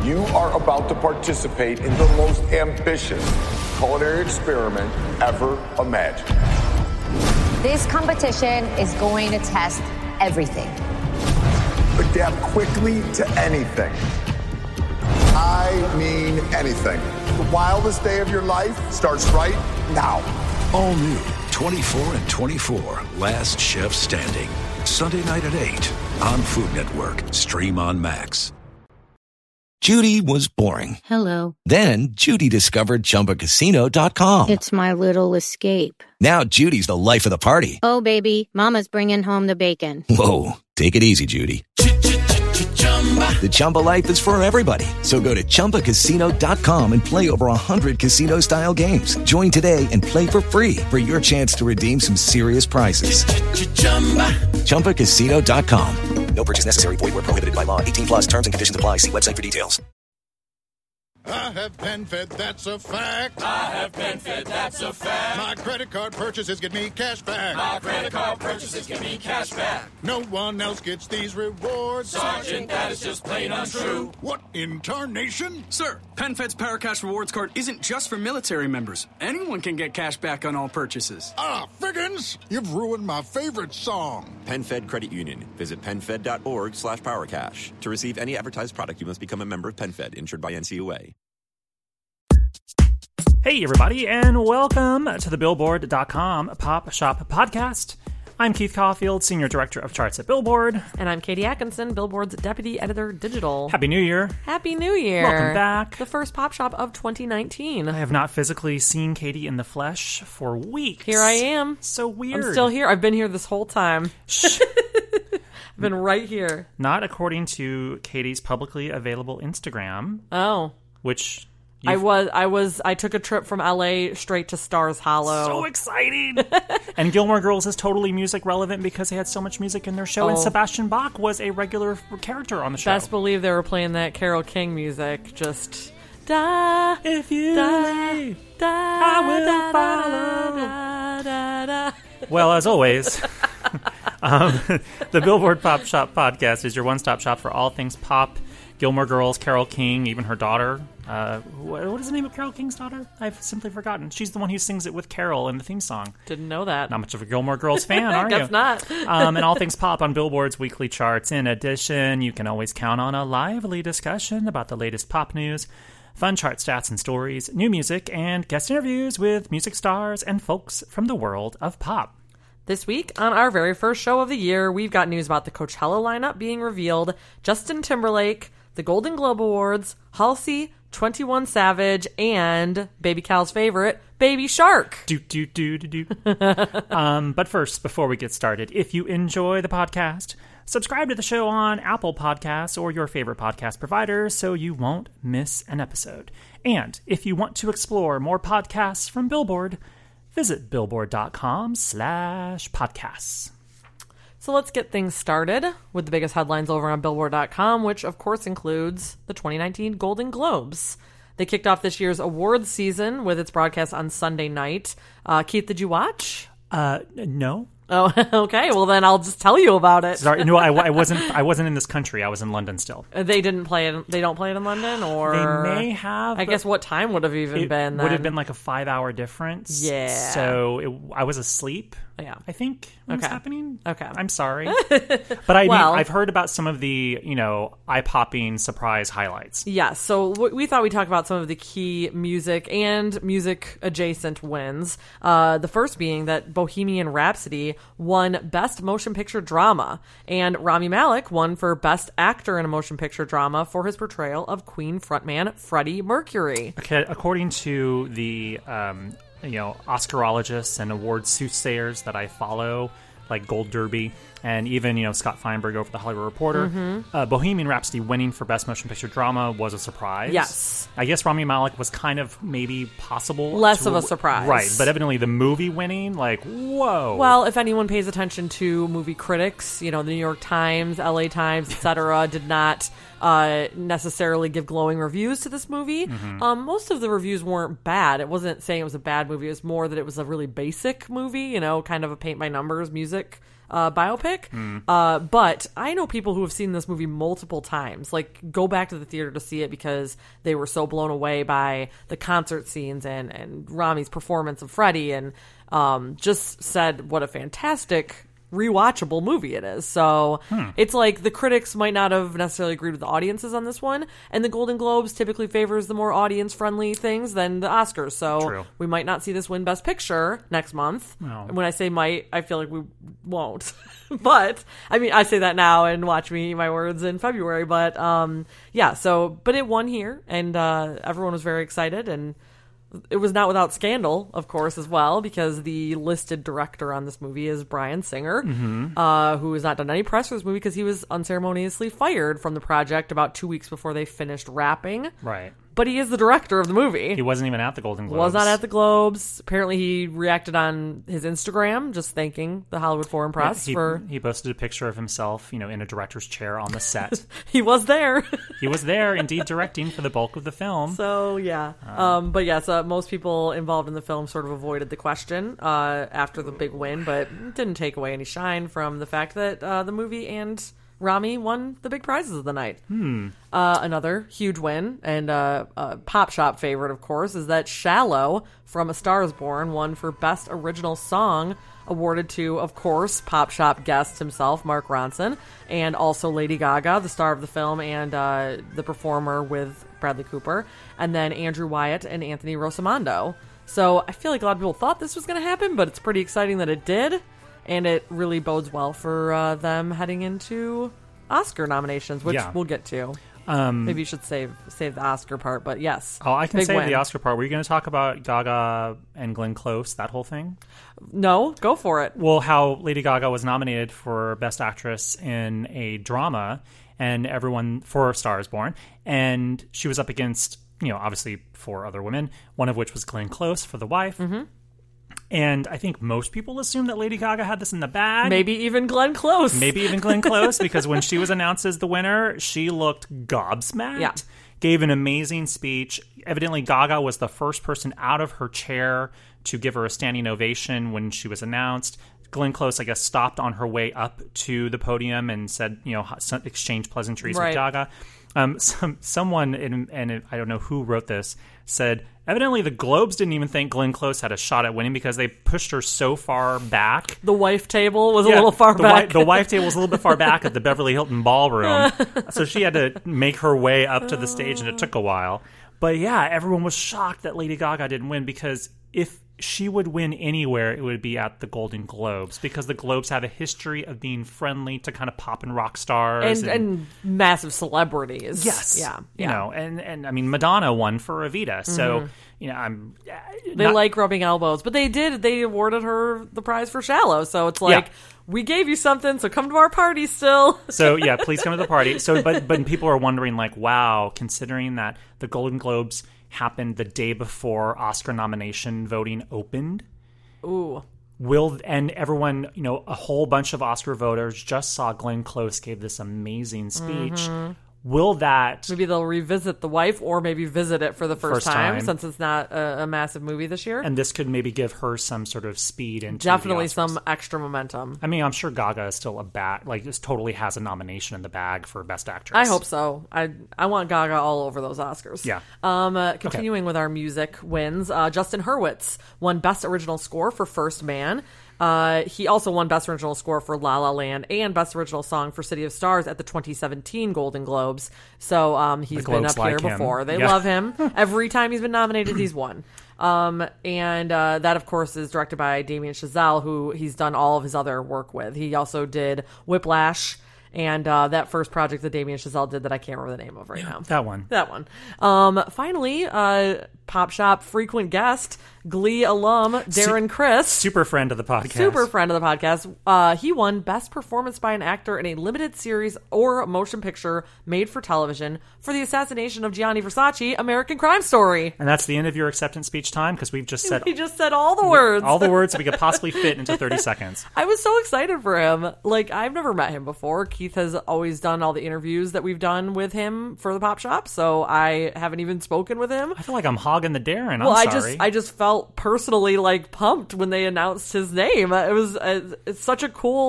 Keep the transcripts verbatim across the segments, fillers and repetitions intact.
You are about to participate in the most ambitious culinary experiment ever imagined. This competition is going to test everything. Adapt quickly to anything. I mean anything. The wildest day of your life starts right now. All new twenty-four and twenty-four, Last Chef Standing. Sunday night at eight on Food Network. Stream on Max. Judy was boring. Hello. Then Judy discovered Chumba Casino dot com. It's my little escape. Now Judy's the life of the party. Oh, baby, mama's bringing home the bacon. Whoa, take it easy, Judy. The Chumba life is for everybody. So go to Chumba Casino dot com and play over one hundred casino-style games. Join today and play for free for your chance to redeem some serious prizes. Chumba Casino dot com. No purchase necessary. Void where prohibited by law. eighteen plus terms and conditions apply. See website for details. I have PenFed, that's a fact. I have PenFed, that's a fact. My credit card purchases get me cash back. My credit card purchases get me cash back. No one else gets these rewards. Sergeant, that is just plain untrue. What in tarnation? Sir, PenFed's Paracash Rewards card isn't just for military members. Anyone can get cash back on all purchases. Ah, Figgins, you've ruined my favorite song. PenFed Credit Union. Visit PenFed.org slash PowerCash. To receive any advertised product, you must become a member of PenFed, insured by N C U A. Hey, everybody, and welcome to the Billboard dot com Pop Shop Podcast. I'm Keith Caulfield, Senior Director of Charts at Billboard. And I'm Katie Atkinson, Billboard's Deputy Editor Digital. Happy New Year. Happy New Year. Welcome back. The first Pop Shop of twenty nineteen. I have not physically seen Katie in the flesh for weeks. Here I am. So weird. I'm still here. I've been here this whole time. Shh. I've been right here. Not according to Katie's publicly available Instagram. Oh. Which... You've... I was, I was, I took a trip from L A straight to Stars Hollow. So exciting! And Gilmore Girls is totally music relevant because they had so much music in their show, oh. and Sebastian Bach was a regular character on the show. Best believe they were playing that Carole King music. Just da if you da, leave, da, I will da, follow. Da, da, da, da. Well, as always, um, the Billboard Pop Shop Podcast is your one-stop shop for all things pop. Gilmore Girls, Carole King, even her daughter. Uh, what is the name of Carole King's daughter? I've simply forgotten. She's the one who sings it with Carol in the theme song. Didn't know that. Not much of a Gilmore Girls fan, are you? Guess not. um, and all things pop on Billboard's weekly charts. In addition, you can always count on a lively discussion about the latest pop news, fun chart stats and stories, new music, and guest interviews with music stars and folks from the world of pop. This week, on our very first show of the year, we've got news about the Coachella lineup being revealed, Justin Timberlake, the Golden Globe Awards, Halsey, twenty-one Savage, and Baby Cal's favorite, Baby Shark. Do, do, do, do, do. um, but first, before we get started, if you enjoy the podcast, subscribe to the show on Apple Podcasts or your favorite podcast provider so you won't miss an episode. And if you want to explore more podcasts from Billboard, visit billboard.com slash podcasts. So let's get things started with the biggest headlines over on Billboard dot com, which of course includes the twenty nineteen Golden Globes. They kicked off this year's awards season with its broadcast on Sunday night. Uh, Keith, did you watch? Uh, no. Oh, okay. Well, then I'll just tell you about it. Sorry, no, I, I wasn't. I wasn't in this country. I was in London still. They didn't play it. They don't play it in London, or they may have. I guess what time would have even it been? Then? Would have been like a five-hour difference. Yeah. So it, I was asleep. Yeah. I think what's okay. happening. Okay. I'm sorry, but I well, mean, I've heard about some of the you know eye-popping surprise highlights. Yes. Yeah, so w- we thought we'd talk about some of the key music and music adjacent wins. Uh, the first being that Bohemian Rhapsody won Best Motion Picture Drama, and Rami Malek won for Best Actor in a Motion Picture Drama for his portrayal of Queen frontman Freddie Mercury. Okay, according to the um, you know Oscarologists and award soothsayers that I follow, like Gold Derby, and even, you know, Scott Feinberg over the Hollywood Reporter. Mm-hmm. Uh, Bohemian Rhapsody winning for Best Motion Picture Drama was a surprise. Yes. I guess Rami Malek was kind of maybe possible. Less to, of a surprise. Right, but evidently the movie winning, like, whoa. Well, if anyone pays attention to movie critics, you know, the New York Times, L A Times, et cetera, did not uh, necessarily give glowing reviews to this movie. Mm-hmm. Um, most of the reviews weren't bad. It wasn't saying it was a bad movie. It was more that it was a really basic movie, you know, kind of a paint-by-numbers music uh, biopic. Mm. Uh, but I know people who have seen this movie multiple times, like go back to the theater to see it because they were so blown away by the concert scenes and, and Rami's performance of Freddie, and um, just said what a fantastic rewatchable movie it is. So Hmm. it's like the critics might not have necessarily agreed with the audiences on this one, and the Golden Globes typically favors the more audience friendly things than the Oscars. So True. we might not see this win Best Picture next month. No. And when I say might, I feel like we won't. But I mean, I say that now and watch me eat my words in February. But um, yeah. So, but it won here, and uh, everyone was very excited, and it was not without scandal, of course, as well, because the listed director on this movie is Bryan Singer, Mhm. uh, who has not done any press for this movie because he was unceremoniously fired from the project about two weeks before they finished wrapping. Right. But he is the director of the movie. He wasn't even at the Golden Globes. Was not at the Globes. Apparently, he reacted on his Instagram, just thanking the Hollywood Foreign Press he, for. He posted a picture of himself, you know, in a director's chair on the set. He was there. He was there, indeed, directing for the bulk of the film. So yeah, um, but yes, uh, most people involved in the film sort of avoided the question uh, after the big win, but it didn't take away any shine from the fact that uh, the movie and Rami won the big prizes of the night. Hmm. Uh, another huge win, and uh, a Pop Shop favorite, of course, is that Shallow from A Star Is Born won for Best Original Song, awarded to, of course, Pop Shop guest himself, Mark Ronson, and also Lady Gaga, the star of the film, and uh, the performer with Bradley Cooper, and then Andrew Wyatt and Anthony Rosamondo. So I feel like a lot of people thought this was going to happen, but it's pretty exciting that it did, and it really bodes well for uh, them heading into Oscar nominations, which Yeah. we'll get to. Um, Maybe you should save save the Oscar part, but yes. Oh, I can big save win. the Oscar part. Were you going to talk about Gaga and Glenn Close, that whole thing? No, go for it. Well, how Lady Gaga was nominated for Best Actress in a drama, and everyone for A Star Is Born, and she was up against, you know, obviously four other women, one of which was Glenn Close for The Wife. Mm-hmm. And I think most people assume that Lady Gaga had this in the bag. Maybe even Glenn Close. Maybe even Glenn Close, because when she was announced as the winner, she looked gobsmacked. Yeah. Gave an amazing speech. Evidently, Gaga was the first person out of her chair to give her a standing ovation when she was announced. Glenn Close, I guess, stopped on her way up to the podium and said, you know, exchanged pleasantries Right. with Gaga. Um, some someone, in, and it, I don't know who wrote this, said, evidently the Globes didn't even think Glenn Close had a shot at winning because they pushed her so far back. The wife table was Yeah, a little far the back. Wife, the wife table was a little bit far back at the Beverly Hilton Ballroom. So she had to make her way up to the stage, and it took a while. But yeah, everyone was shocked that Lady Gaga didn't win, because if she would win anywhere, it would be at the Golden Globes, because the Globes have a history of being friendly to kind of pop and rock stars. and, and massive celebrities. Yes. Yeah. You yeah. know, and, and I mean, Madonna won for Evita. So, Mhm. you know, I'm. Uh, They not- like rubbing elbows, but they did. They awarded her the prize for Shallow. So it's like, Yeah. we gave you something, so come to our party still. So yeah, please come to the party. So, but but people are wondering, like, wow, considering that the Golden Globes happened the day before Oscar nomination voting opened. Ooh. Will and everyone, you know, a whole bunch of Oscar voters just saw Glenn Close gave this amazing speech. Mhm. Will that Maybe they'll revisit The Wife, or maybe visit it for the first, First time, time. since it's not a, a massive movie this year. and this could maybe give her some sort of speed into Definitely the Oscars. some extra momentum. I mean, I'm sure Gaga is still a bat, like, just totally has a nomination in the bag for Best Actress. I hope so. I I want Gaga all over those Oscars. Yeah. Um. Uh, continuing with our music wins, uh, Justin Hurwitz won Best Original Score for First Man. Uh, he also won Best Original Score for La La Land and Best Original Song for City of Stars at the twenty seventeen Golden Globes. So um, he's The been Globes up here like him. before. They Yeah. love him. Every time he's been nominated, he's won. Um, and uh, that, of course, is directed by Damien Chazelle, who he's done all of his other work with. He also did Whiplash. And uh, that first project that Damien Chazelle did that I can't remember the name of right now. That one. That one. Um, finally, uh, Pop Shop frequent guest, Glee alum, Darren Criss. Super friend of the podcast. Super friend of the podcast. Uh, he won Best Performance by an Actor in a Limited Series or Motion Picture Made for Television for the assassination of Gianni Versace, American Crime Story. And that's the end of your acceptance speech time, because we've just said He just said all the words. all the words that we could possibly fit into thirty seconds. I was so excited for him. Like, I've never met him before. Keith has always done all the interviews that we've done with him for the Pop Shop, so I haven't even spoken with him. I feel like I'm hogging the Darren. Well, I'm I sorry. just I just felt personally like pumped when they announced his name. It was uh, it's such a cool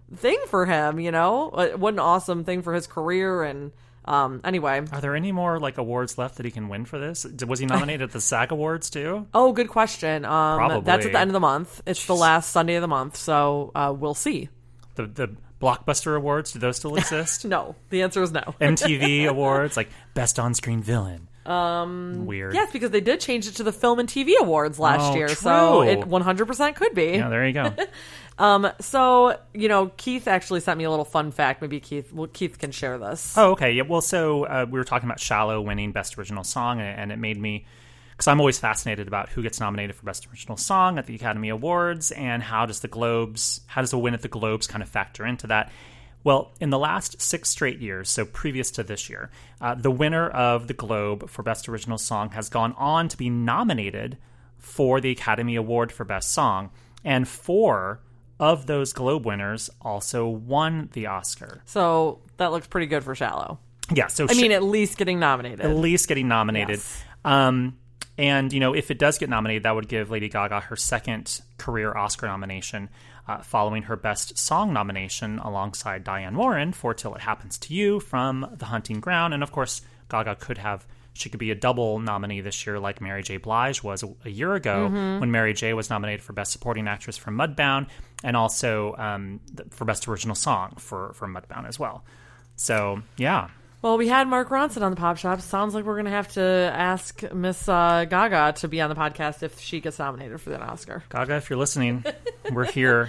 thing for him, you know? What an awesome thing for his career. And um, anyway. Are there any more like awards left that he can win for this? Was he nominated at the SAG Awards too? Oh, good question. Um, Probably. That's at the end of the month. It's Jeez. the last Sunday of the month, so uh, we'll see. The the Blockbuster Awards, do those still exist? No. The answer is no. M T V Awards, like Best On-Screen Villain. Um, Weird. Yes, because they did change it to the Film and T V Awards last oh, year, true. so it one hundred percent could be. Yeah, there you go. um, so, you know, Keith actually sent me a little fun fact. Maybe Keith well, Keith can share this. Oh, okay. Yeah. Well, so uh, we were talking about Shallow winning Best Original Song, and, and it made me... Because I'm always fascinated about who gets nominated for Best Original Song at the Academy Awards, and how does the Globes... How does a win at the Globes kind of factor into that? Well, in the last six straight years, so previous to this year, uh, the winner of the Globe for Best Original Song has gone on to be nominated for the Academy Award for Best Song. And four of those Globe winners also won the Oscar. So that looks pretty good for Shallow. Yeah. So I mean, at least getting nominated. At least getting nominated. Yes. Um, and, you know, if it does get nominated, that would give Lady Gaga her second career Oscar nomination, Uh, following her Best Song nomination alongside Diane Warren for Till It Happens to You from The Hunting Ground. And of course, Gaga could have, she could be a double nominee this year like Mary J. Blige was a, a year ago mm-hmm. when Mary J. was nominated for Best Supporting Actress for Mudbound, and also um, for Best Original Song for, for Mudbound as well. So, yeah. Well, we had Mark Ronson on the Pop Shop. Sounds like we're going to have to ask Miss uh, Gaga to be on the podcast if she gets nominated for that Oscar. Gaga, if you're listening, we're here.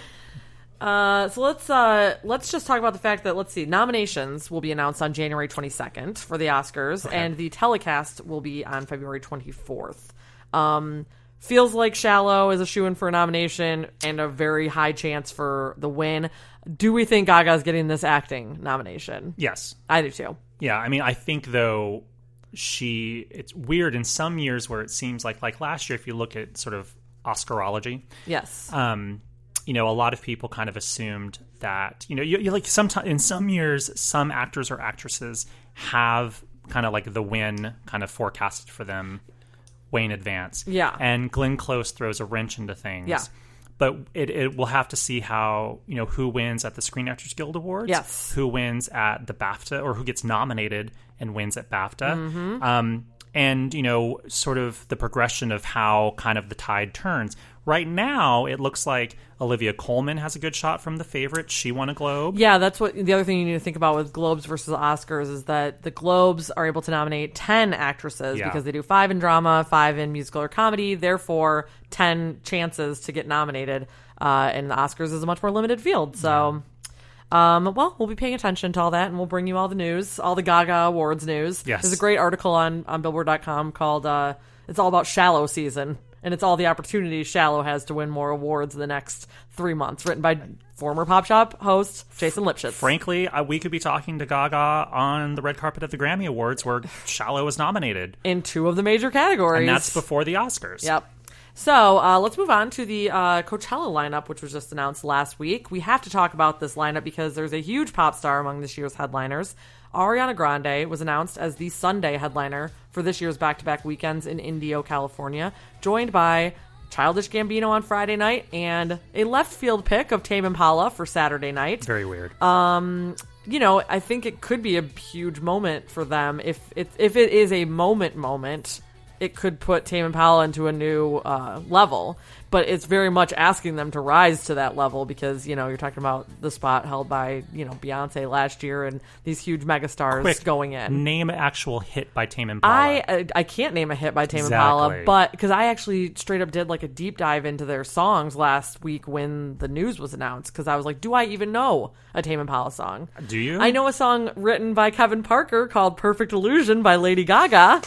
Uh, so let's uh, let's just talk about the fact that, let's see, nominations will be announced on January twenty-second for the Oscars, okay. and the telecast will be on February twenty-fourth. Um, feels like Shallow is a shoo-in for a nomination and a very high chance for the win. Do we think Gaga's getting this acting nomination? Yes. I do too. Yeah, I mean, I think, though, she... It's weird in some years where it seems like... Like last year, if you look at sort of Oscarology... Yes. Um, you know, a lot of people kind of assumed that... You know, you, you like sometimes in some years, some actors or actresses have kind of like the win kind of forecasted for them way in advance. Yeah. And Glenn Close throws a wrench into things. Yeah. But it, it will have to see how, you know, who wins at the Screen Actors Guild Awards. Yes. Who wins at the BAFTA, or who gets nominated and wins at BAFTA. Mm-hmm. Um, and, you know, sort of the progression of how kind of the tide turns. Right now, it looks like Olivia Colman has a good shot from The Favorite. She won a Globe. Yeah, that's what the other thing you need to think about with Globes versus Oscars is that the Globes are able to nominate ten actresses yeah. because they do five in drama, five in musical or comedy, therefore ten chances to get nominated. Uh, and the Oscars is a much more limited field. So, yeah. um, well, we'll be paying attention to all that, and we'll bring you all the news, all the Gaga Awards news. Yes. There's a great article on, on Billboard dot com called uh, It's All About Shallow Season. And it's all the opportunities Shallow has to win more awards in the next three months. Written by former Pop Shop host Jason Lipschitz. Frankly, uh, we could be talking to Gaga on the red carpet at the Grammy Awards where Shallow was nominated. In two of the major categories. And that's before the Oscars. Yep. So uh, let's move on to the uh, Coachella lineup, which was just announced last week. We have to talk about this lineup because there's a huge pop star among this year's headliners. Ariana Grande was announced as the Sunday headliner for this year's back-to-back weekends in Indio, California, joined by Childish Gambino on Friday night and a left field pick of Tame Impala for Saturday night. Very weird. Um, you know, I think it could be a huge moment for them. If it, if it is a moment moment, it could put Tame Impala into a new uh, level. But it's very much asking them to rise to that level because, you know, you're talking about the spot held by, you know, Beyonce last year and these huge megastars Quick, going in. Name an actual hit by Tame Impala. I I can't name a hit by Tame exactly. Impala, but because I actually straight up did like a deep dive into their songs last week when the news was announced because I was like, do I even know a Tame Impala song? Do you? I know a song written by Kevin Parker called Perfect Illusion by Lady Gaga.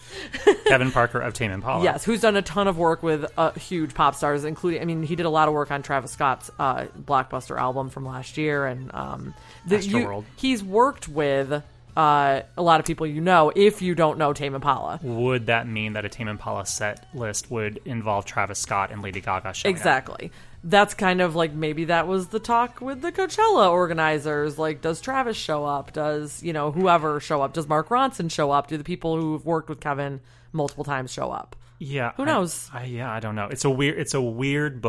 Kevin Parker of Tame Impala. Yes, who's done a ton of work with uh, huge pop stars, including, I mean, he did a lot of work on Travis Scott's uh, Blockbuster album from last year. And um, the, Astroworld. You, he's worked with uh, a lot of people you know if you don't know Tame Impala. Would that mean that a Tame Impala set list would involve Travis Scott and Lady Gaga showing Exactly. up? That's kind of like, maybe that was the talk with the Coachella organizers. Like, does Travis show up? Does, you know, whoever show up? Does Mark Ronson show up? Do the people who've worked with Kevin multiple times show up? Yeah. Who knows? I, I, yeah, I don't know. It's a weird, it's a weird booking.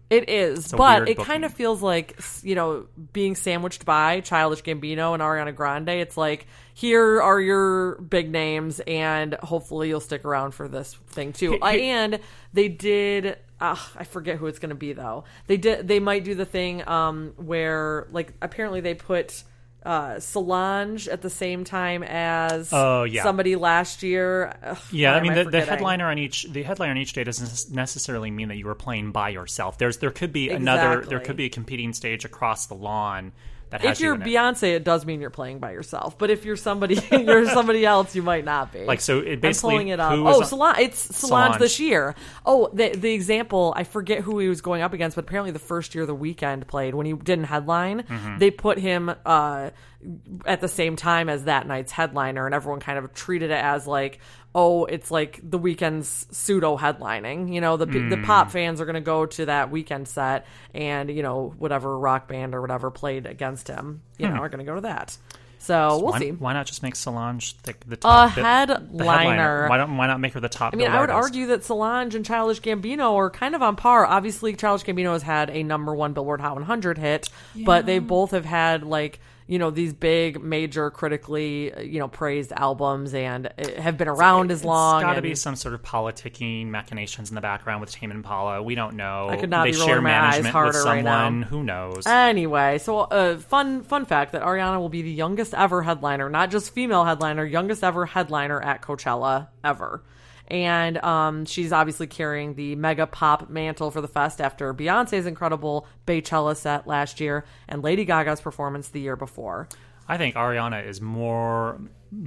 It is, a but weird it booking. kind of feels like, you know, being sandwiched by Childish Gambino and Ariana Grande. It's like, here are your big names, and hopefully you'll stick around for this thing too. Hey, Uh, hey- and they did. Uh, I forget who it's going to be though. They did. They might do the thing um, where, like, apparently they put uh, Solange at the same time as Oh, yeah. somebody last year. Ugh, Yeah, why I mean am the, the forgetting? headliner on each the headliner on each day doesn't necessarily mean that you are playing by yourself. There's there could be another Exactly. there could be a competing stage across the lawn that If has you you're in it. Beyonce, it does mean you're playing by yourself. But if you're somebody, you're somebody else, you might not be. Like, so it basically- I'm pulling it up. who was Oh, on- Solange. It's Solange, Solange. this year. Oh, the the example. I forget who he was going up against, but apparently the first year The Weeknd played when he didn't headline, Mhm. they put him uh, at the same time as that night's headliner, and everyone kind of treated it as like, oh, it's like The Weeknd's pseudo headlining. You know, the the Mm. pop fans are going to go to that Weeknd set, and you know whatever rock band or whatever played against him, you Hmm. know, are going to go to that. So we'll why, see. Why not just make Solange the, the A top the- the headliner. Why don't why not make her the top? I mean, billed I would artist? argue that Solange and Childish Gambino are kind of on par. Obviously, Childish Gambino has had a number one Billboard Hot one hundred hit, but they both have had, like, you know, these big, major, critically, you know, praised albums and uh, have been around as long. It's got to and be some sort of politicking machinations in the background with Tame Impala. We don't know. I could not they be share rolling my eyes management harder with right someone. now. Who knows? Anyway, so uh, fun fun fact that Ariana will be the youngest ever headliner, not just female headliner, youngest ever headliner at Coachella ever. And um, she's obviously carrying the mega pop mantle for the fest after Beyonce's incredible Baychella set last year and Lady Gaga's performance the year before. I think Ariana is more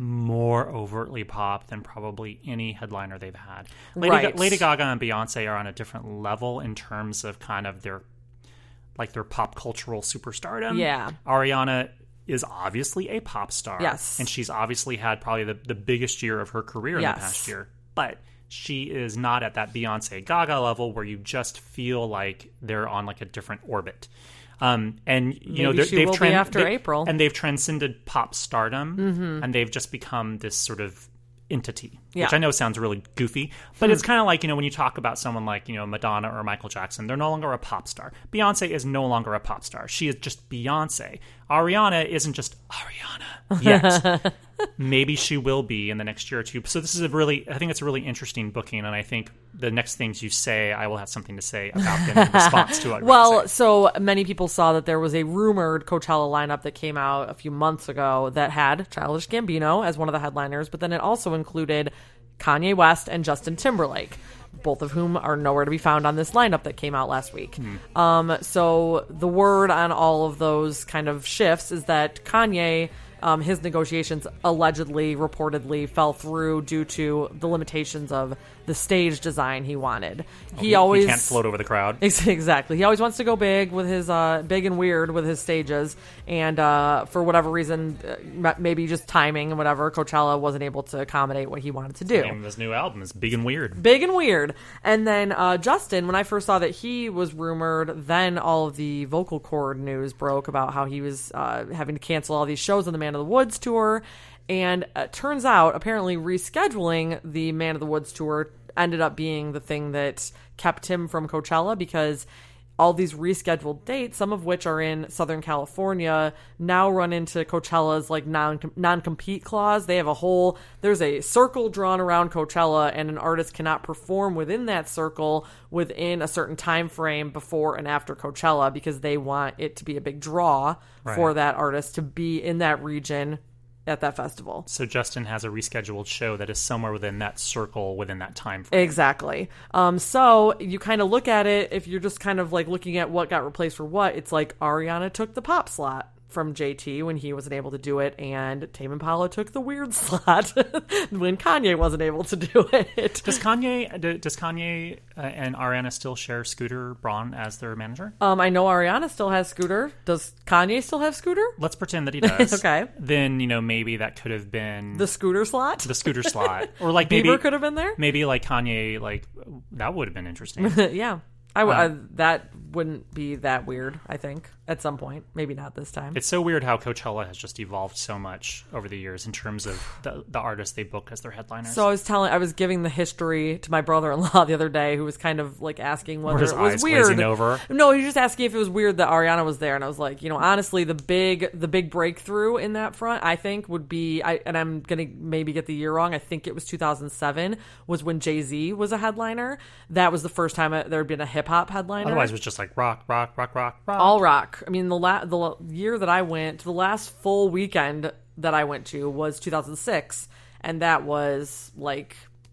more overtly pop than probably any headliner they've had. Lady, Right. Ga- Lady Gaga and Beyonce are on a different level in terms of kind of their like their pop cultural superstardom. Yeah. Ariana is obviously a pop star. Yes. And she's obviously had probably the, the biggest year of her career in Yes. the past year. But she is not at that Beyonce Gaga level where you just feel like they're on like a different orbit. Um, and you Maybe know they're- she they've will be tran- after they- April. and they've transcended pop stardom, Mhm. and they've just become this sort of entity, Yeah. which I know sounds really goofy, but it's kind of like, you know, when you talk about someone like, you know, Madonna or Michael Jackson, they're no longer a pop star. Beyonce is no longer a pop star. She is just Beyonce. Ariana isn't just Ariana yet. Maybe she will be in the next year or two. So this is a really, I think it's a really interesting booking, and I think the next things you say, I will have something to say about them in response to it. Well, so many people saw that there was a rumored Coachella lineup that came out a few months ago that had Childish Gambino as one of the headliners, but then it also included Kanye West and Justin Timberlake, both of whom are nowhere to be found on this lineup that came out last week. Hmm. Um, so the word on all of those kind of shifts is that Kanye, um, his negotiations allegedly, reportedly fell through due to the limitations of the stage design he wanted. Oh, he, always can't float over the crowd. Ex- Exactly. He always wants to go big with his uh, big and weird with his stages, and uh, for whatever reason, uh, maybe just timing and whatever, Coachella wasn't able to accommodate what he wanted to do. The name of his new album is Big and Weird. Big and weird. And then uh, Justin, when I first saw that he was rumored, then all of the vocal cord news broke about how he was uh, having to cancel all these shows on the Man of the Woods tour. And uh, turns out, apparently, rescheduling the Man of the Woods tour ended up being the thing that kept him from Coachella, because all these rescheduled dates, some of which are in Southern California, now run into Coachella's like non non-compete clause. They have a whole, there's a circle drawn around Coachella, and an artist cannot perform within that circle within a certain time frame before and after Coachella, because they want it to be a big draw Right. for that artist to be in that region at that festival. So Justin has a rescheduled show that is somewhere within that circle, within that time frame. Exactly. Um, so you kind of look at it, if you're just kind of like looking at what got replaced for what, it's like Ariana took the pop slot from J T when he wasn't able to do it, and Tame Impala took the weird slot when Kanye wasn't able to do it. Does Kanye d- does Kanye uh, and Ariana still share Scooter Braun as their manager? Um, I know Ariana still has Scooter. Does Kanye still have Scooter? Let's pretend that he does. Okay. Then, you know, maybe that could have been The Scooter slot? the Scooter slot, or like maybe Bieber could have been there? Maybe like Kanye, like that would have been interesting. Yeah. I, w- Um, I that wouldn't be that weird, I think. at some point. Maybe not this time. It's so weird how Coachella has just evolved so much over the years in terms of the, the artists they book as their headliners. So I was telling, I was giving the history to my brother-in-law the other day, who was kind of like asking whether it was weird. Over? No, he was just asking if it was weird that Ariana was there, and I was like, you know, honestly, the big, the big breakthrough in that front, I think, would be, I, and I'm gonna maybe get the year wrong. I think it was two thousand seven was when Jay-Z was a headliner. That was the first time there had been a hip hop headliner. Otherwise, it was just like rock, rock, rock, rock, rock. All rock. I mean, the la- the year that I went, the last full weekend that I went to was two thousand six, and that was like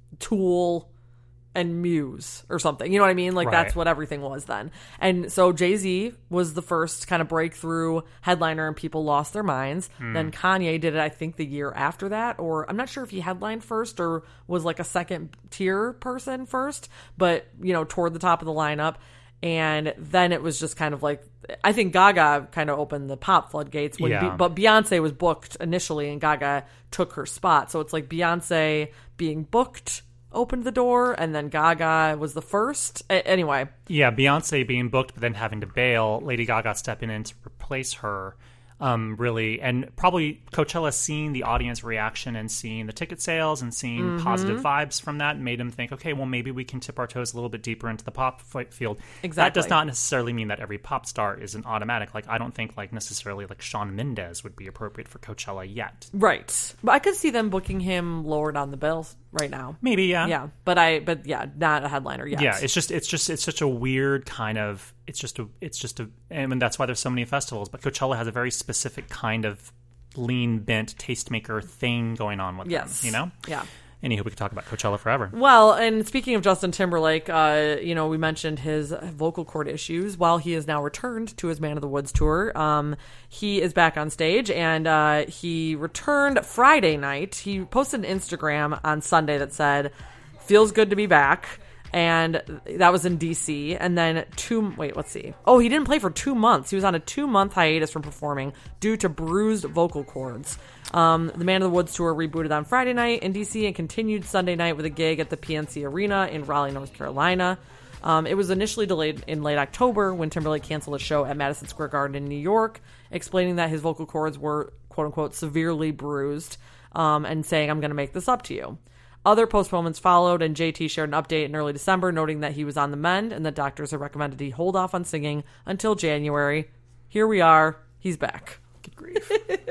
Tool and Muse or something. You know what I mean? Like, right. That's what everything was then. And so Jay-Z was the first kind of breakthrough headliner, and people lost their minds. Mm. Then Kanye did it, I think, the year after that, or I'm not sure if he headlined first or was like a second tier person first, but, you know, toward the top of the lineup. And then it was just kind of like, I think Gaga kind of opened the pop floodgates, when yeah. Be- but Beyonce was booked initially, and Gaga took her spot. So it's like Beyonce being booked opened the door, and then Gaga was the first. A- anyway. Yeah, Beyonce being booked, but then having to bail, Lady Gaga stepping in to replace her. Um, really, and probably Coachella seeing the audience reaction and seeing the ticket sales and seeing mm-hmm. positive vibes from that made him think, okay, well, maybe we can tip our toes a little bit deeper into the pop field. Exactly. That does not necessarily mean that every pop star is an automatic. Like, I don't think like necessarily like Shawn Mendes would be appropriate for Coachella yet. Right. But I could see them booking him lower down the bill right now. Maybe, yeah. Yeah. But I, but yeah, not a headliner yet. Yeah. It's just, it's just, it's such a weird kind of, it's just a, it's just a, and that's why there's so many festivals, but Coachella has a very specific kind of lean bent tastemaker thing going on with yes. them, you know? Yeah. Anywho, we could talk about Coachella forever. Well, and speaking of Justin Timberlake, uh, you know, we mentioned his vocal cord issues. While he has now returned to his Man of the Woods tour, um, he is back on stage, and uh, he returned Friday night. He posted an Instagram on Sunday that said, "Feels good to be back." And that was in D C. And then two, wait, let's see. Oh, he didn't play for two months. He was on a two-month hiatus from performing due to bruised vocal cords. Um, the Man of the Woods tour rebooted on Friday night in D C and continued Sunday night with a gig at the P N C Arena in Raleigh, North Carolina. Um, it was initially delayed in late October when Timberlake canceled a show at Madison Square Garden in New York, explaining that his vocal cords were, quote-unquote, severely bruised, um, and saying, "I'm going to make this up to you." Other postponements followed, and J T shared an update in early December, noting that he was on the mend and that doctors had recommended he hold off on singing until January. Here we are. He's back. Good grief.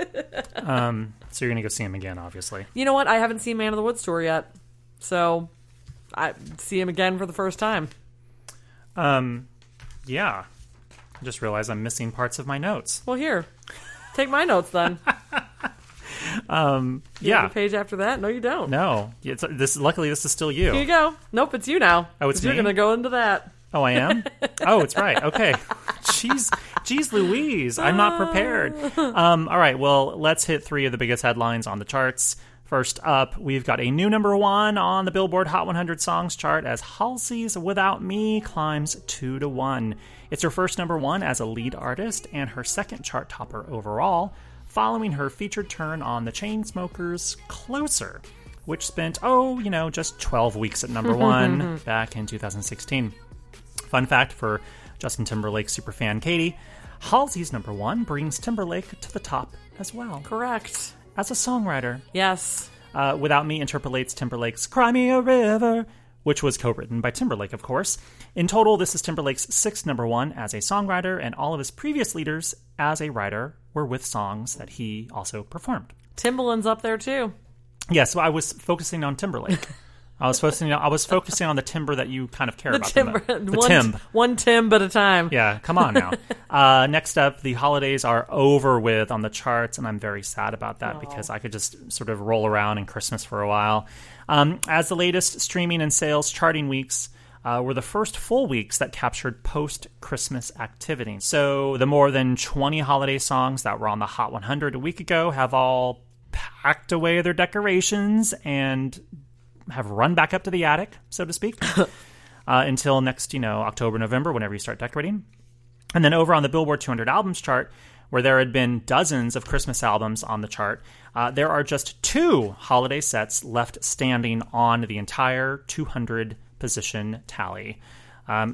um, so you're going to go see him again, obviously. You know what? I haven't seen Man of the Woods tour yet, so I see him again for the first time. Um, yeah. I just realized I'm missing parts of my notes. Well, here. Take my notes, then. Um, you yeah. have a page after that? No, you don't. No. It's, this, luckily, this is still you. Here you go. Nope, it's you now. Oh, it's me? You're going to go into that. Oh, I am? Oh, it's right. Okay. Jeez, Jeez Louise. I'm not prepared. Um, all right. Well, let's hit three of the biggest headlines on the charts. First up, we've got a new number one on the Billboard Hot one hundred Songs chart as Halsey's Without Me climbs two to one. It's her first number one as a lead artist and her second chart topper overall, following her featured turn on the Chainsmokers' Closer, which spent, oh, you know, just twelve weeks at number one back in two thousand sixteen. Fun fact for Justin Timberlake superfan Katie, Halsey's number one brings Timberlake to the top as well. Correct. As a songwriter. Yes. Uh, Without Me interpolates Timberlake's Cry Me a River, which was co-written by Timberlake, of course. In total, this is Timberlake's sixth number one as a songwriter, and all of his previous leaders as a writer were with songs that he also performed. Timbaland's up there, too. Yes, yeah, so I was focusing on Timberlake. I was focusing on, I was focusing on the timber that you kind of care the about. Timber, the, the one, timb. One timb at a time. Yeah, come on now. uh, next up, the holidays are over with on the charts, and I'm very sad about that. Aww. Because I could just sort of roll around in Christmas for a while. Um, as the latest streaming and sales charting weeks uh, were the first full weeks that captured post-Christmas activity. So the more than twenty holiday songs that were on the Hot one hundred a week ago have all packed away their decorations and have run back up to the attic, so to speak, uh, until next, you know, October, November, whenever you start decorating. And then over on the Billboard two hundred albums chart, where there had been dozens of Christmas albums on the chart, uh, there are just two holiday sets left standing on the entire two hundred position tally. Um,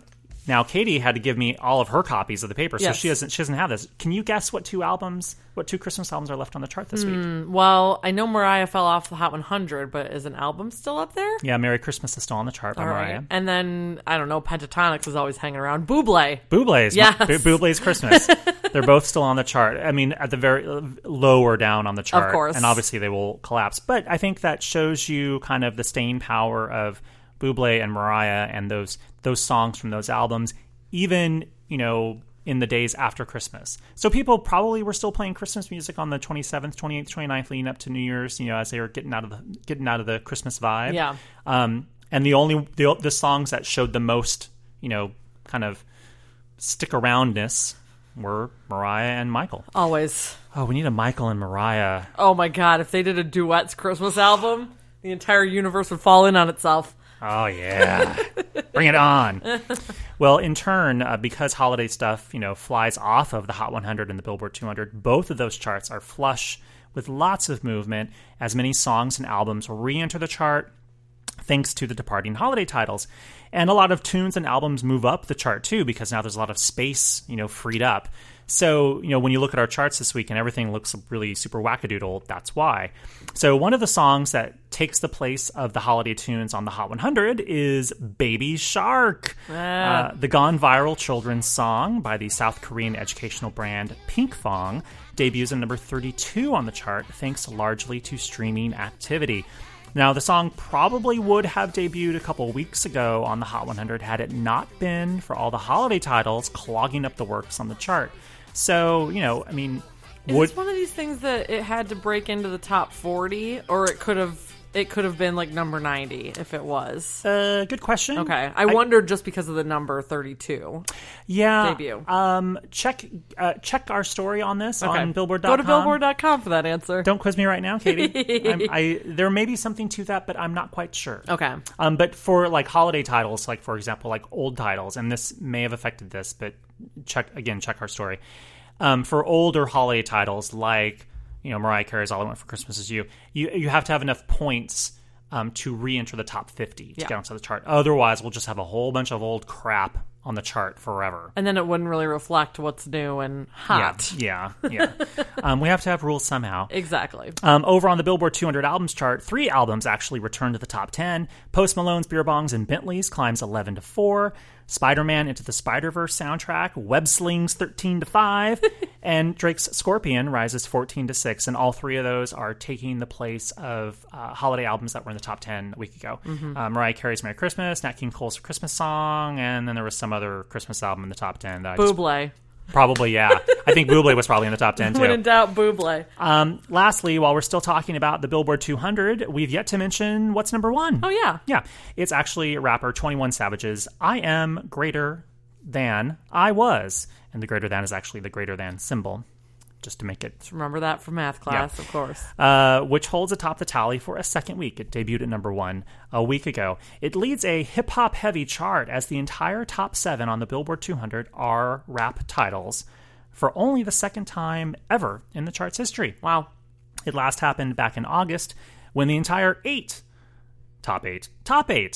Now, Katie had to give me all of her copies of the paper, so Yes. she doesn't she doesn't have this. Can you guess what two albums, what two Christmas albums are left on the chart this week? Mm, well, I know Mariah fell off the Hot one hundred, but is an album still up there? Yeah, Merry Christmas is still on the chart by All Mariah. right. And then, I don't know, Pentatonics is always hanging around. Bublé. Bublé's. Yes. Bu- Bublé's Christmas. They're both still on the chart. I mean, at the very lower down on the chart. Of course. And obviously they will collapse. But I think that shows you kind of the staying power of Bublé and Mariah and those those songs from those albums, even, you know, in the days after Christmas. So people probably were still playing Christmas music on the twenty-seventh, twenty-eighth, twenty-ninth, leading up to New Year's, you know, as they were getting out of the getting out of the Christmas vibe. Yeah. Um, and the only the, the songs that showed the most, you know, kind of stick aroundness were Mariah and Michael. Always. Oh, we need a Michael and Mariah. Oh my God, if they did a duets Christmas album, the entire universe would fall in on itself. Oh, yeah. Bring it on. Well, in turn, uh, because holiday stuff, you know, flies off of the Hot one hundred and the Billboard two hundred, both of those charts are flush with lots of movement as many songs and albums re-enter the chart thanks to the departing holiday titles. And a lot of tunes and albums move up the chart, too, because now there's a lot of space, you know, freed up. So, you know, when you look at our charts this week and everything looks really super wackadoodle, that's why. So one of the songs that takes the place of the holiday tunes on the Hot one hundred is Baby Shark, Ah. uh, the gone viral children's song by the South Korean educational brand Pinkfong, debuts at number thirty-two on the chart, thanks largely to streaming activity. Now, the song probably would have debuted a couple weeks ago on the Hot one hundred had it not been for all the holiday titles clogging up the works on the chart. So, you know, I mean, Is would this one of these things that it had to break into the top forty, or it could have it could have been like number ninety if it was? Uh, good question. Okay, I, I wondered just because of the number thirty-two. Yeah. Debut. Um, check uh, check our story on this Okay. on Billboard dot com. Go to Billboard dot com for that answer. Don't quiz me right now, Katie. I'm, I there may be something to that, but I'm not quite sure. Okay. Um, but for like holiday titles, like for example, like old titles, and this may have affected this, but check again, check our story. Um, for older holiday titles, like you know Mariah Carey's "All I Want for Christmas Is You," you you have to have enough points um, to re-enter the top fifty to Yeah. get onto the chart. Otherwise, we'll just have a whole bunch of old crap on the chart forever. And then it wouldn't really reflect what's new and hot. Yeah, yeah. yeah. um, we have to have rules somehow. Exactly. Um, over on the Billboard two hundred albums chart, three albums actually returned to the top ten. Post Malone's Beer Bongs and Bentleys climbs eleven to four. Spider-Man Into the Spider-Verse soundtrack, Web Slings thirteen to five, and Drake's Scorpion rises fourteen to six. And all three of those are taking the place of uh, holiday albums that were in the top ten a week ago. Mhm. Uh, Mariah Carey's Merry Christmas, Nat King Cole's Christmas Song, and then there was some other Christmas album in the top ten. That I just- Bublé. Probably, yeah. I think Bublé was probably in the top ten, too. When in doubt, Bublé. Um, lastly, while we're still talking about the Billboard two hundred, we've yet to mention what's number one. Oh, yeah. Yeah. It's actually rapper twenty-one Savage's I Am Greater Than I Was. And the greater than is actually the greater than symbol, just to make it... Just remember that from math class, Yeah. of course. Uh, which holds atop the tally for a second week. It debuted at number one a week ago. It leads a hip-hop heavy chart as the entire top seven on the Billboard two hundred are rap titles for only the second time ever in the chart's history. Wow. It last happened back in August when the entire eight, top eight, top eight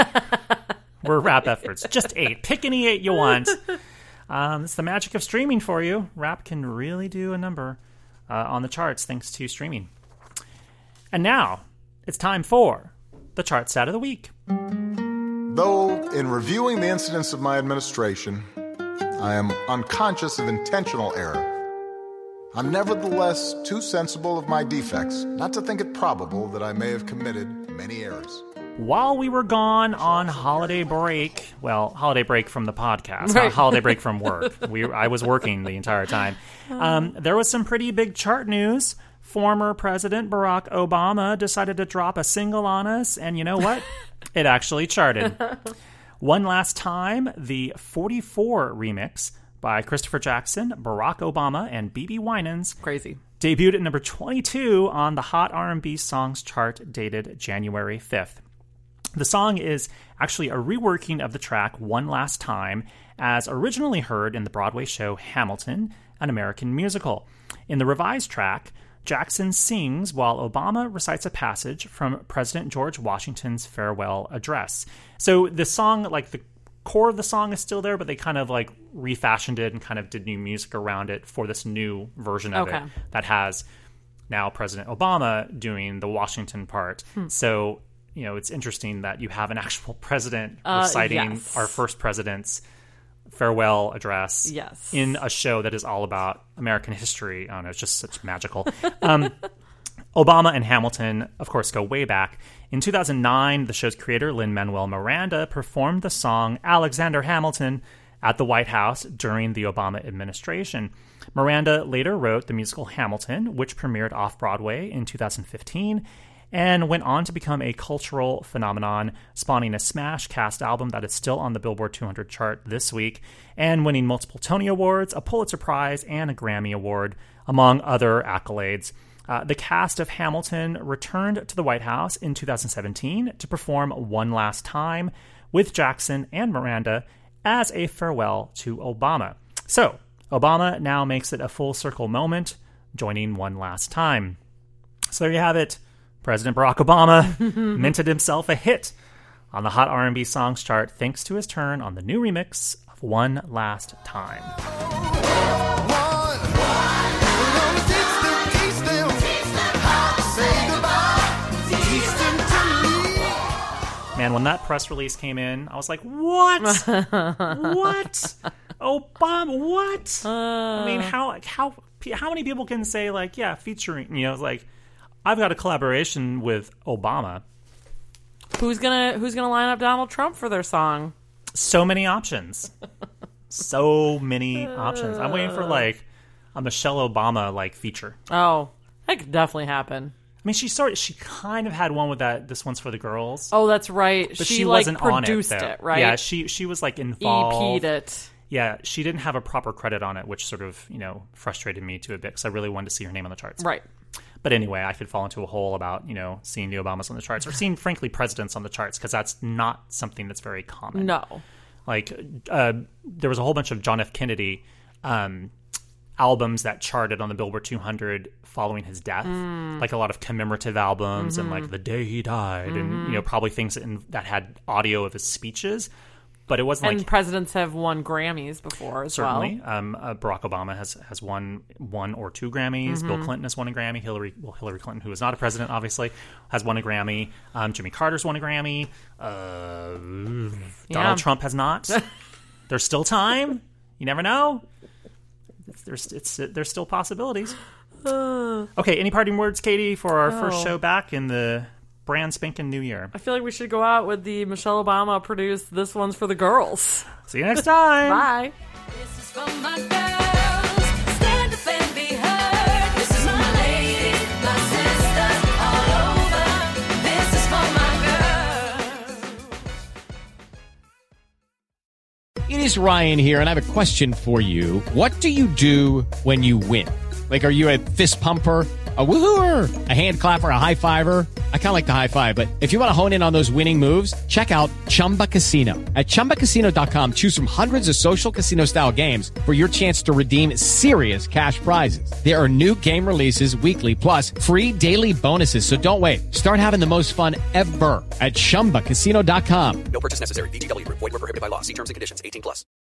were rap efforts. Just eight. Pick any eight you want. Um, it's the magic of streaming for you. Rap can really do a number uh, on the charts thanks to streaming. And now, it's time for the chart stat of the week. Though, in reviewing the incidents of my administration, I am unconscious of intentional error, I'm nevertheless too sensible of my defects not to think it probable that I may have committed many errors. While we were gone on holiday break, well, holiday break from the podcast, Right. not holiday break from work. We, I was working the entire time. Um, there was some pretty big chart news. Former President Barack Obama decided to drop a single on us, and you know what? It actually charted. One Last Time, the forty-four remix by Christopher Jackson, Barack Obama, and B B Winans. Crazy. Debuted at number twenty-two on the Hot R and B Songs chart dated January fifth. The song is actually a reworking of the track One Last Time, as originally heard in the Broadway show Hamilton, an American musical. In the revised track, Jackson sings while Obama recites a passage from President George Washington's farewell address. So the song, like the core of the song is still there, but they kind of like refashioned it and kind of did new music around it for this new version of Okay. it that has now President Obama doing the Washington part. Hmm. So, you know, it's interesting that you have an actual president Uh, reciting yes. our first president's farewell address Yes. in a show that is all about American history. I don't know, it's just such magical. Um, Obama and Hamilton, of course, go way back. In two thousand nine, the show's creator, Lin-Manuel Miranda, performed the song Alexander Hamilton at the White House during the Obama administration. Miranda later wrote the musical Hamilton, which premiered off-Broadway in two thousand fifteen, and went on to become a cultural phenomenon, spawning a smash cast album that is still on the Billboard two hundred chart this week, and winning multiple Tony Awards, a Pulitzer Prize, and a Grammy Award, among other accolades. Uh, the cast of Hamilton returned to the White House in two thousand seventeen to perform one last time with Jackson and Miranda as a farewell to Obama. So, Obama now makes it a full circle moment, joining one last time. So there you have it. President Barack Obama minted himself a hit on the Hot R and B Songs chart thanks to his turn on the new remix of One Last Time. Man, when that press release came in, I was like, what? What? Obama, what? Uh, I mean, how how how many people can say, like, yeah, featuring, you know, like, I've got a collaboration with Obama. Who's gonna Who's gonna line up Donald Trump for their song? So many options. So many options. I'm waiting for, like, a Michelle Obama, like, feature. Oh, that could definitely happen. I mean, she sort of, she kind of had one with that. This one's for the girls. Oh, that's right. But she, she like, wasn't on it, produced though. it, right? Yeah, she she was like involved. E P'd it. Yeah, she didn't have a proper credit on it, which sort of, you know, frustrated me to a bit because I really wanted to see her name on the charts. Right. But anyway, I could fall into a hole about, you know, seeing the Obamas on the charts or seeing, frankly, presidents on the charts because that's not something that's very common. No. Like, uh, there was a whole bunch of John F. Kennedy um, albums that charted on the Billboard two hundred following his death. Mm. Like a lot of commemorative albums Mm-hmm. and like the day he died Mm-hmm. and, you know, probably things in, that had audio of his speeches. But it wasn't and like... presidents have won Grammys before as Certainly. well. Um, uh, Barack Obama has, has won one or two Grammys. Mm-hmm. Bill Clinton has won a Grammy. Hillary, well, Hillary Clinton, who is not a president, obviously, has won a Grammy. Um, Jimmy Carter's won a Grammy. Uh, Donald Yeah. Trump has not. There's still time. You never know. There's it's there's still possibilities. Okay, any parting words, Katie, for our Oh. first show back in the brand spanking new year? I feel like we should go out with the Michelle Obama produced This One's for the Girls. See you next time. Bye. This is for my girls. Stand up and be heard. This is my ladies, my sisters all over. This is for my girls. It is Ryan here, and I have a question for you. What do you do when you win? Like, are you a fist pumper, a woohooer, a hand clapper, a high fiver? I kind of like the high five, but if you want to hone in on those winning moves, check out Chumba Casino. At Chumba Casino dot com, choose from hundreds of social casino-style games for your chance to redeem serious cash prizes. There are new game releases weekly, plus free daily bonuses. So don't wait. Start having the most fun ever at Chumba Casino dot com. No purchase necessary. V G W. Void where prohibited by law. See terms and conditions. eighteen plus.